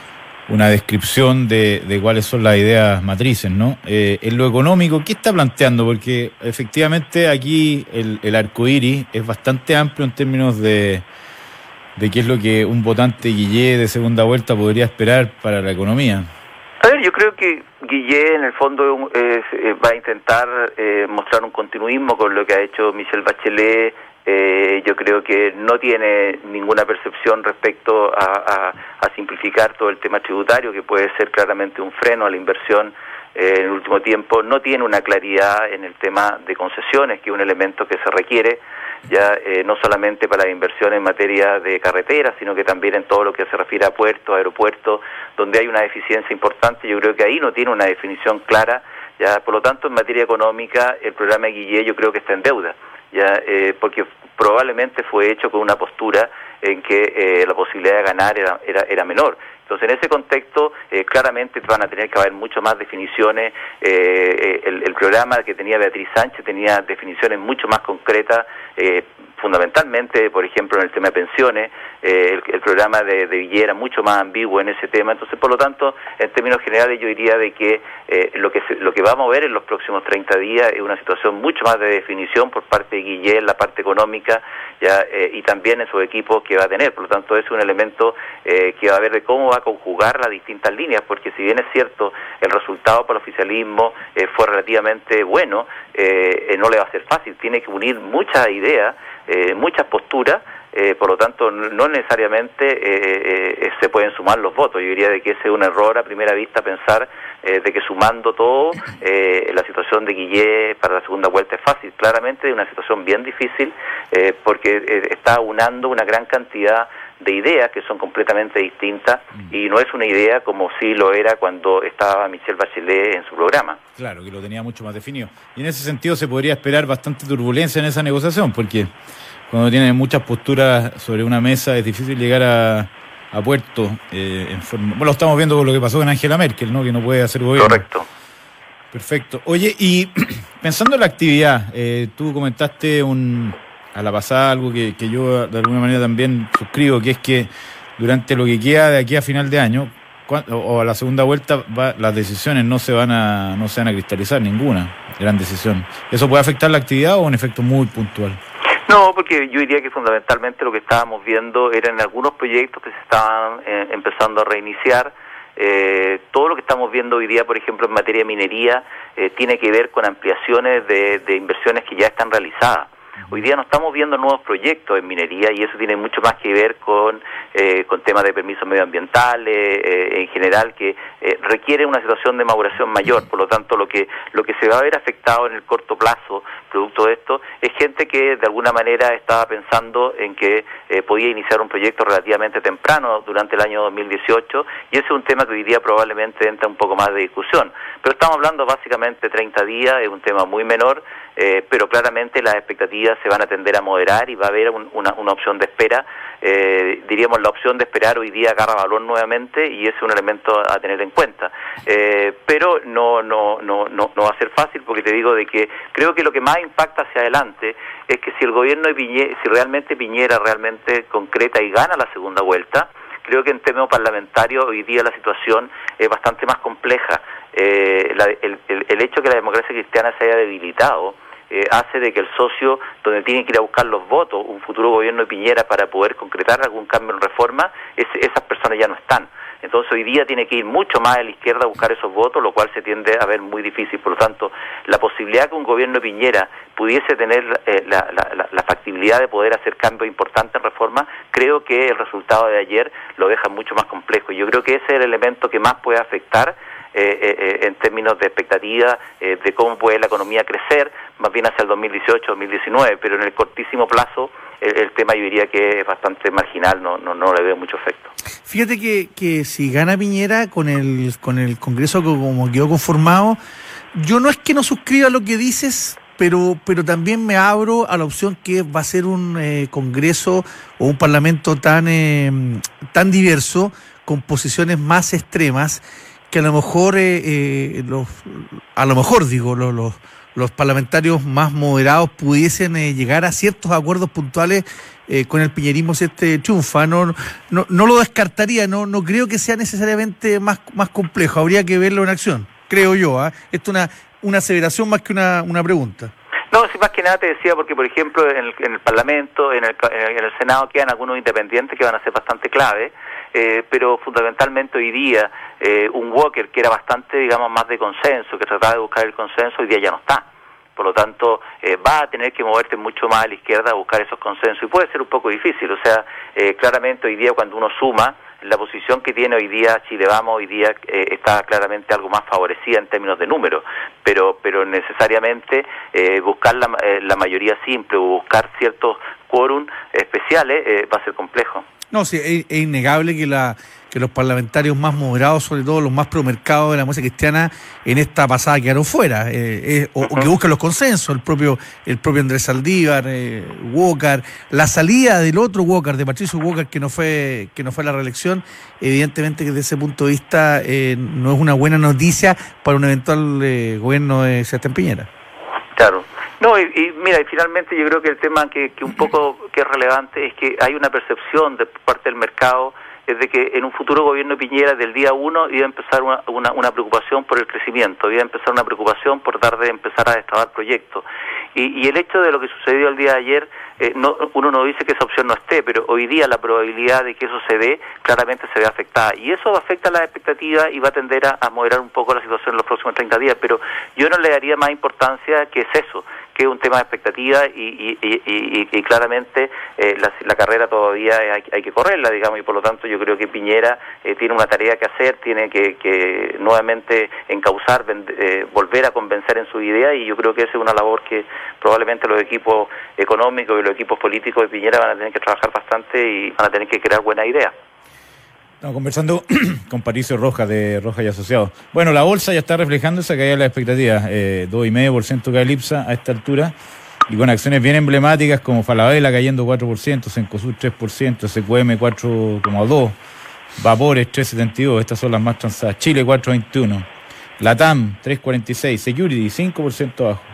una descripción de, de cuáles son las ideas matrices, ¿no? Eh, en lo económico, ¿qué está planteando? Porque efectivamente aquí el, el arcoíris es bastante amplio en términos de, de qué es lo que un votante Guillé de segunda vuelta podría esperar para la economía. A ver, yo creo que Guillé en el fondo eh, va a intentar eh, mostrar un continuismo con lo que ha hecho Michelle Bachelet. Eh, yo creo que no tiene ninguna percepción respecto a, a, a simplificar todo el tema tributario, que puede ser claramente un freno a la inversión eh, en el último tiempo. No tiene una claridad en el tema de concesiones, que es un elemento que se requiere ya eh, no solamente para la inversión en materia de carreteras, sino que también en todo lo que se refiere a puertos, aeropuertos, donde hay una deficiencia importante. Yo creo que ahí no tiene una definición clara, ya por lo tanto en materia económica el programa de Guillé yo creo que está en deuda, ya eh, porque probablemente fue hecho con una postura en que eh, la posibilidad de ganar era, era, era menor. Entonces, en ese contexto, eh, claramente van a tener que haber mucho más definiciones. Eh, el, el programa que tenía Beatriz Sánchez tenía definiciones mucho más concretas, eh, fundamentalmente, por ejemplo, en el tema de pensiones. Eh, el, el programa de, de Guillé era mucho más ambiguo en ese tema. Entonces, por lo tanto, en términos generales, yo diría de que eh, lo que se, lo que vamos a ver en los próximos treinta días es una situación mucho más de definición por parte de Guillé en la parte económica, ya eh, y también en sus equipos que va a tener. Por lo tanto, es un elemento eh, que va a ver de cómo va a conjugar las distintas líneas, porque si bien es cierto, el resultado para el oficialismo eh, fue relativamente bueno, eh, eh, no le va a ser fácil. Tiene que unir muchas ideas, eh, muchas posturas. Eh, por lo tanto, no necesariamente eh, eh, se pueden sumar los votos. Yo diría de que ese es un error a primera vista pensar eh, de que sumando todo, eh, la situación de Guillé para la segunda vuelta es fácil. Claramente es una situación bien difícil eh, porque eh, está unando una gran cantidad de ideas que son completamente distintas y no es una idea como sí lo era cuando estaba Michelle Bachelet en su programa. Claro, que lo tenía mucho más definido. Y en ese sentido se podría esperar bastante turbulencia en esa negociación, porque cuando tiene muchas posturas sobre una mesa es difícil llegar a, a puerto. Eh, en forma... Bueno, lo estamos viendo con lo que pasó con Angela Merkel, ¿no? Que no puede hacer gobierno. Correcto. Perfecto. Oye, y pensando en la actividad, eh, tú comentaste un, a la pasada algo que, que yo de alguna manera también suscribo, que es que durante lo que queda de aquí a final de año o a la segunda vuelta va, las decisiones no se van a no se van a cristalizar, ninguna gran decisión. ¿Eso puede afectar la actividad o un efecto muy puntual? No, porque yo diría que fundamentalmente lo que estábamos viendo eran algunos proyectos que se estaban eh, empezando a reiniciar. Eh, todo lo que estamos viendo hoy día, por ejemplo, en materia de minería, eh, tiene que ver con ampliaciones de, de inversiones que ya están realizadas. Hoy día no estamos viendo nuevos proyectos en minería y eso tiene mucho más que ver con eh, con temas de permisos medioambientales eh, en general que eh, requiere una situación de maduración mayor. Por lo tanto, lo que lo que se va a ver afectado en el corto plazo producto de esto es gente que de alguna manera estaba pensando en que eh, podía iniciar un proyecto relativamente temprano durante el año dos mil dieciocho y ese es un tema que hoy día probablemente entra un poco más de discusión. Pero estamos hablando básicamente treinta días, es un tema muy menor. Eh, pero claramente las expectativas se van a tender a moderar y va a haber un, una, una opción de espera. Eh, diríamos la opción de esperar hoy día agarra valor nuevamente y ese es un elemento a tener en cuenta. Eh, pero no, no, no, no, no va a ser fácil porque te digo de que creo que lo que más impacta hacia adelante es que si el gobierno de Piñera, si realmente Piñera realmente concreta y gana la segunda vuelta, creo que en términos parlamentarios hoy día la situación es bastante más compleja. Eh, la, el, el, el hecho que la democracia cristiana se haya debilitado eh, hace de que el socio donde tiene que ir a buscar los votos, un futuro gobierno de Piñera para poder concretar algún cambio en reforma, es, esas personas ya no están. Entonces Entonces hoy día tiene que ir mucho más a la izquierda a buscar esos votos, lo cual se tiende a ver muy difícil. Por lo tanto, la posibilidad que un gobierno de Piñera pudiese tener eh, la, la, la, la factibilidad de poder hacer cambios importantes en reforma, creo que el resultado de ayer lo deja mucho más complejo. Y yo creo que ese es el elemento que más puede afectar Eh, eh, en términos de expectativa eh, de cómo puede la economía crecer, más bien hacia el dos mil dieciocho, dos mil diecinueve, pero en el cortísimo plazo el, el tema yo diría que es bastante marginal, no no, no le veo mucho efecto. Fíjate que, que si gana Piñera con el con el Congreso como quedó conformado, yo no es que no suscriba lo que dices, pero pero también me abro a la opción que va a ser un eh, Congreso o un Parlamento tan eh, tan diverso, con posiciones más extremas, que a lo mejor, eh, eh, los, a lo mejor digo, los, los, los parlamentarios más moderados pudiesen eh, llegar a ciertos acuerdos puntuales eh, con el piñerismo si este triunfa. No, no, no lo descartaría, no, no creo que sea necesariamente más, más complejo, habría que verlo en acción, creo yo. ¿eh? Esto es una, una aseveración más que una, una pregunta. No, si más que nada te decía, porque por ejemplo en el, en el Parlamento, en el, en el Senado quedan algunos independientes que van a ser bastante clave, eh, pero fundamentalmente hoy día eh, un Walker que era bastante, digamos, más de consenso, que trataba de buscar el consenso, hoy día ya no está. Por lo tanto, eh, va a tener que moverte mucho más a la izquierda a buscar esos consensos, y puede ser un poco difícil. O sea, eh, claramente hoy día cuando uno suma, la posición que tiene hoy día Chile Vamos hoy día eh, está claramente algo más favorecida en términos de números, pero pero necesariamente eh, buscar la, eh, la mayoría simple o buscar ciertos quórum especiales eh, va a ser complejo. No, sí, es, es innegable que la que los parlamentarios más moderados, sobre todo los más promercados de la democracia cristiana, en esta pasada quedaron fuera, eh, eh, o, uh-huh. o que buscan los consensos, el propio el propio Andrés Saldívar, eh, Walker, la salida del otro Walker, de Patricio Walker, que no fue que no fue a la reelección, evidentemente que desde ese punto de vista eh, no es una buena noticia para un eventual eh, gobierno de Sebastián Piñera. Claro. No, y, y mira, y finalmente yo creo que el tema que, que un poco que es relevante es que hay una percepción de parte del mercado es de que en un futuro gobierno de Piñera del día uno iba a empezar una, una, una preocupación por el crecimiento, iba a empezar una preocupación por tratar de empezar a destabar proyectos. Y, y el hecho de lo que sucedió el día de ayer, eh, no, uno no dice que esa opción no esté, pero hoy día la probabilidad de que eso se dé claramente se ve afectada. Y eso afecta las expectativas y va a tender a, a moderar un poco la situación en los próximos treinta días. Pero yo no le daría más importancia que es eso, que es un tema de expectativa y, y, y, y, y claramente eh, la, la carrera todavía hay, hay que correrla, digamos, y por lo tanto yo creo que Piñera eh, tiene una tarea que hacer, tiene que, que nuevamente encauzar, eh, volver a convencer en su idea, y yo creo que esa es una labor que probablemente los equipos económicos y los equipos políticos de Piñera van a tener que trabajar bastante y van a tener que crear buenas ideas. Estamos conversando con Patricio Rojas de Rojas y Asociados. Bueno, la bolsa ya está reflejando esa caída de las expectativas, eh, dos coma cinco por ciento cae Lipsa a esta altura, y con acciones bien emblemáticas como Falabella cayendo cuatro por ciento, Cencosud tres por ciento, S Q M cuatro coma dos por ciento, Vapores tres coma setenta y dos, estas son las más transadas, Chile cuatro coma veintiuno, Latam tres coma cuarenta y seis, Security cinco por ciento abajo.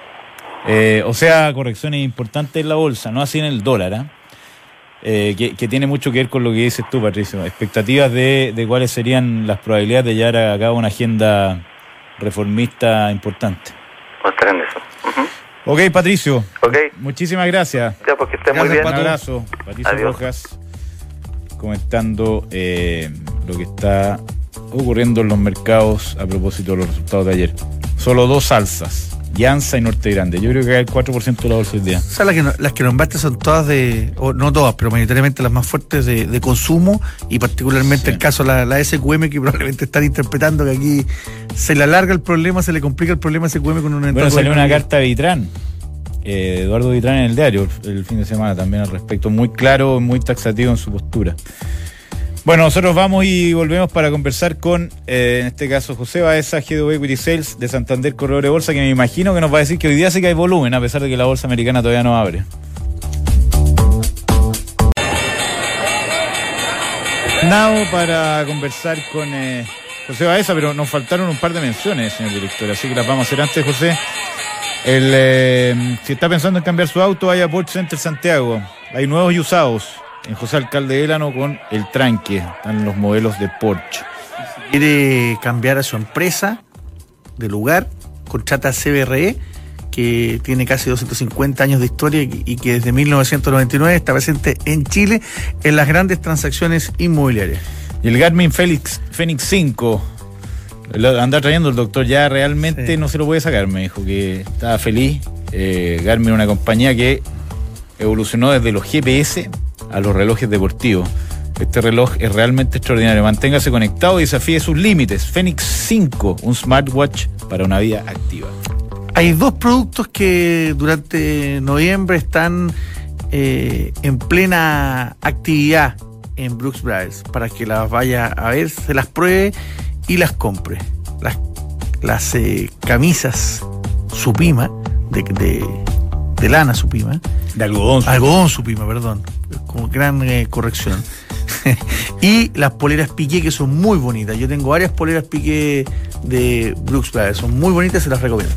Eh, o sea, correcciones importantes en la bolsa, no así en el dólar, ¿eh? Eh, que, que tiene mucho que ver con lo que dices tú, Patricio. Expectativas de, de cuáles serían las probabilidades de llevar a cabo una agenda reformista importante. Estar en eso. Uh-huh. Ok, Patricio. Okay. Muchísimas gracias. Ya, porque esté muy bien. Un abrazo. Patricio Adiós. Rojas comentando eh, lo que está ocurriendo en los mercados a propósito de los resultados de ayer. Solo dos alzas, Llanza y Norte Grande. Yo creo que hay el cuatro por ciento de la bolsa hoy día. O sea, las que, no, las que nombraste son todas de, o no todas, pero mayoritariamente las más fuertes de, de consumo, y particularmente sí. El caso de la, la S Q M, que probablemente están interpretando que aquí se le alarga el problema, se le complica el problema a S Q M con una... Bueno, salió una carta de Vitrán, eh, Eduardo Vitrán en el diario el, el fin de semana también al respecto, muy claro, muy taxativo en su postura. Bueno, nosotros vamos y volvemos para conversar con, eh, en este caso, José Baeza, G D O Equity Sales de Santander Corredor de Bolsa, que me imagino que nos va a decir que hoy día sí que hay volumen, a pesar de que la bolsa americana todavía no abre. Now para conversar con eh, José Baeza, pero nos faltaron un par de menciones, señor director, así que las vamos a hacer antes, José. El, eh, si está pensando en cambiar su auto, vaya a Porsche Center Santiago. Hay nuevos y usados en José Alcalde de Élano con el Tranque. Están los modelos de Porsche. Si quiere cambiar a su empresa de lugar, contrata C B R E, que tiene casi doscientos cincuenta años de historia y que desde mil novecientos noventa y nueve está presente en Chile en las grandes transacciones inmobiliarias. Y el Garmin Fenix, Fenix cinco, lo anda trayendo el doctor, ya realmente sí. No se lo puede sacar, me dijo que estaba feliz. Eh, Garmin es una compañía que evolucionó desde los G P S a los relojes deportivos. Este reloj es realmente extraordinario. Manténgase conectado y desafíe sus límites. Fenix cinco, un smartwatch para una vida activa. Hay dos productos que durante noviembre están eh, en plena actividad en Brooks Brothers, para que las vaya a ver, se las pruebe y las compre. Las, las eh, camisas Supima, de, de, de lana Supima. De algodón. Algodón Supima, perdón. Con gran eh, corrección. Y las poleras Piqué, que son muy bonitas. Yo tengo varias poleras Piqué de Brooks Brothers, son muy bonitas, se las recomiendo.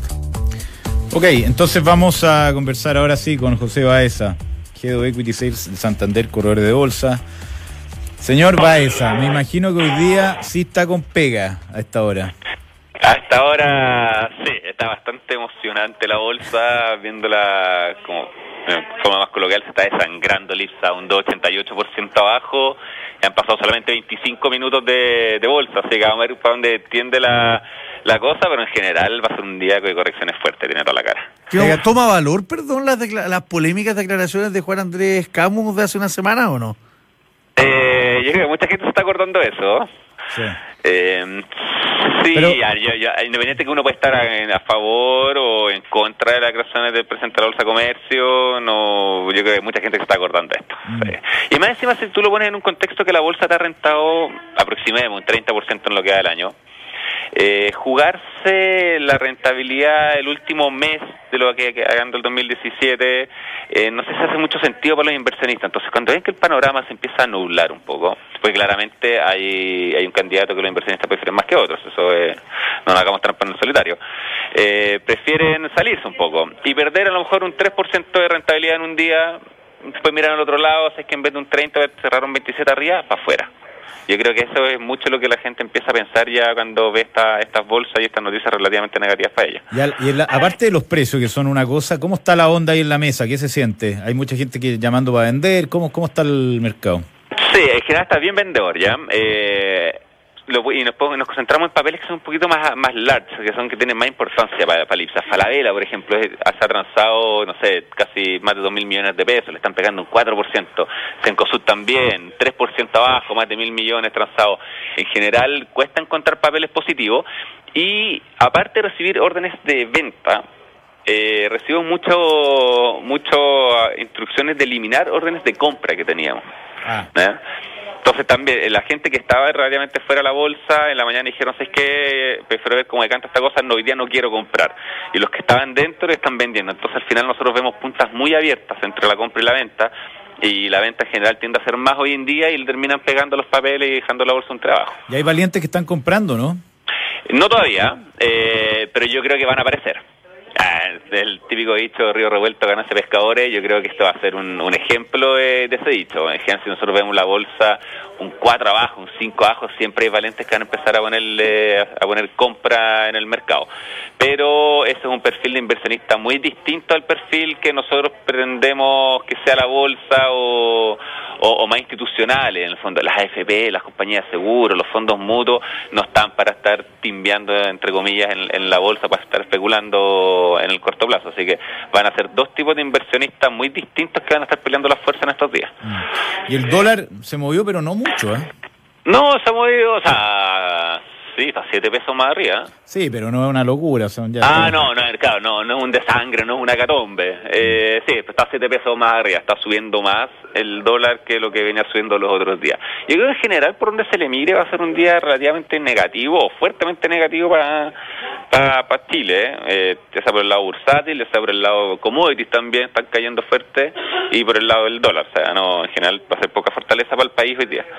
Ok, entonces vamos a conversar ahora sí con José Baeza, Head of Equity Sales de Santander, corredor de bolsa. Señor Baeza, me imagino que hoy día sí está con pega a esta hora. A esta hora sí, está bastante emocionante la bolsa, viéndola como de forma más coloquial, se está desangrando el I P S A, un dos coma ochenta y ocho por ciento abajo, y han pasado solamente veinticinco minutos de, de bolsa, así que vamos a ver para dónde tiende la, la cosa, pero en general va a ser un día de correcciones fuertes, tiene toda la cara. ¿Toma, toma valor, perdón, las, decla- las polémicas declaraciones de Juan Andrés Camus de hace una semana o no? Eh, yo creo que mucha gente se está acordando de eso. Sí. Eh, sí, Pero, ya, ya, ya, independiente que uno puede estar a, a favor o en contra de las declaraciones del presidente de la Bolsa de Comercio, no, yo creo que mucha gente se está acordando de esto. Mm. Sí. Y más encima, si tú lo pones en un contexto que la bolsa te ha rentado aproximadamente un treinta por ciento en lo que da del año, eh, jugarse la rentabilidad el último mes de lo que hagan del dos mil diecisiete, eh, no sé si hace mucho sentido para los inversionistas. Entonces, cuando ven que el panorama se empieza a nublar un poco, pues claramente hay hay un candidato que los inversionistas prefieren más que otros, eso es, no nos hagamos trampa en el solitario, eh, prefieren salirse un poco y perder a lo mejor un tres por ciento de rentabilidad en un día, después miran al otro lado, si es que en vez de un treinta cerraron veintisiete arriba, para afuera. Yo creo que eso es mucho lo que la gente empieza a pensar ya cuando ve esta, estas bolsas y estas noticias relativamente negativas para ellas. Y, al, y la, aparte de los precios, que son una cosa, ¿cómo está la onda ahí en la mesa? ¿Qué se siente? ¿Hay mucha gente que llamando para vender? ¿Cómo, cómo está el mercado? Sí, en general está bien vendedor, ¿ya? Eh, lo, y nos, nos concentramos en papeles que son un poquito más más large, que son que tienen más importancia para, para el I P S A. Falabella, por ejemplo, es, se ha transado, no sé, casi más de dos mil millones de pesos, le están pegando un cuatro por ciento. Cencosud también, tres por ciento abajo, más de mil millones transados. En general, cuesta encontrar papeles positivos. Y aparte de recibir órdenes de venta, eh, recibo mucho, mucho uh, instrucciones de eliminar órdenes de compra que teníamos. Ah. ¿Eh? Entonces también, la gente que estaba relativamente fuera de la bolsa, en la mañana dijeron, ¿sabes qué? Prefiero ver cómo decanta esta cosa, no, hoy día no quiero comprar. Y los que estaban dentro están vendiendo. Entonces al final nosotros vemos puntas muy abiertas entre la compra y la venta, y la venta en general tiende a ser más hoy en día y le terminan pegando los papeles y dejando la bolsa un trabajo. Y hay valientes que están comprando, ¿no? No todavía, eh, pero yo creo que van a aparecer. Ah, el típico dicho Río Revuelto ganancia pescadores, yo creo que esto va a ser un, un ejemplo de, de ese dicho. En general, si nosotros vemos la bolsa un cuatro abajo, un cinco abajo, siempre hay valientes que van a empezar a ponerle a poner compra en el mercado. Pero ese es un perfil de inversionista muy distinto al perfil que nosotros pretendemos que sea la bolsa o, o, o más institucionales. En el fondo, las A F P, las compañías de seguros, los fondos mutuos, no están para estar timbeando, entre comillas, en, en la bolsa, para estar especulando en el corto plazo. Así que van a ser dos tipos de inversionistas muy distintos que van a estar peleando las fuerzas en estos días. Y el dólar se movió, pero no mucho, ¿eh? No, se ha movido, o sea, sí, está siete pesos más arriba. Sí, pero no es una locura. Son ya ah, no, no, claro, no, no es un desangre, no es una hecatombe. Eh, sí, está siete pesos más arriba, está subiendo más el dólar que lo que venía subiendo los otros días. Yo creo que en general, por donde se le mire, va a ser un día relativamente negativo, o fuertemente negativo para, para, para Chile. Eh, ya sea por el lado bursátil, ya sea por el lado commodities también, están cayendo fuerte, y por el lado del dólar. O sea, no, en general va a ser poca fortaleza para el país hoy día.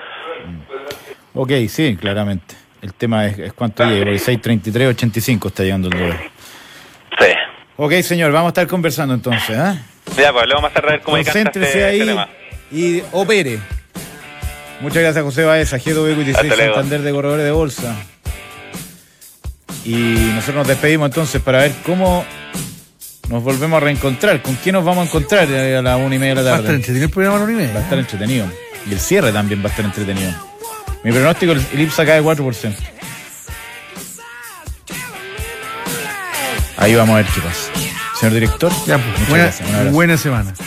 Ok, sí, claramente. El tema es, es cuánto llega, porque seis treinta y tres ochenta y cinco está llegando el dólar. Sí. Ok, señor, vamos a estar conversando entonces, ¿eh? Ya, pues le vamos a cerrar como concéntrese ahí este tema. Y opere. Muchas gracias, José Baeza, G dos Equity Sales Santander de Corredores de Bolsa. Y nosotros nos despedimos entonces para ver cómo nos volvemos a reencontrar. ¿Con quién nos vamos a encontrar a las una y media de la tarde? Va a estar entretenido el programa a la una y media. Va a estar entretenido. Y el cierre también va a estar entretenido. Mi pronóstico, el, el IPSA cae cuatro por ciento. Ahí vamos a ver qué pasa. Señor director, Ya, pues, muchas buena, gracias. Un abrazo. buena semana.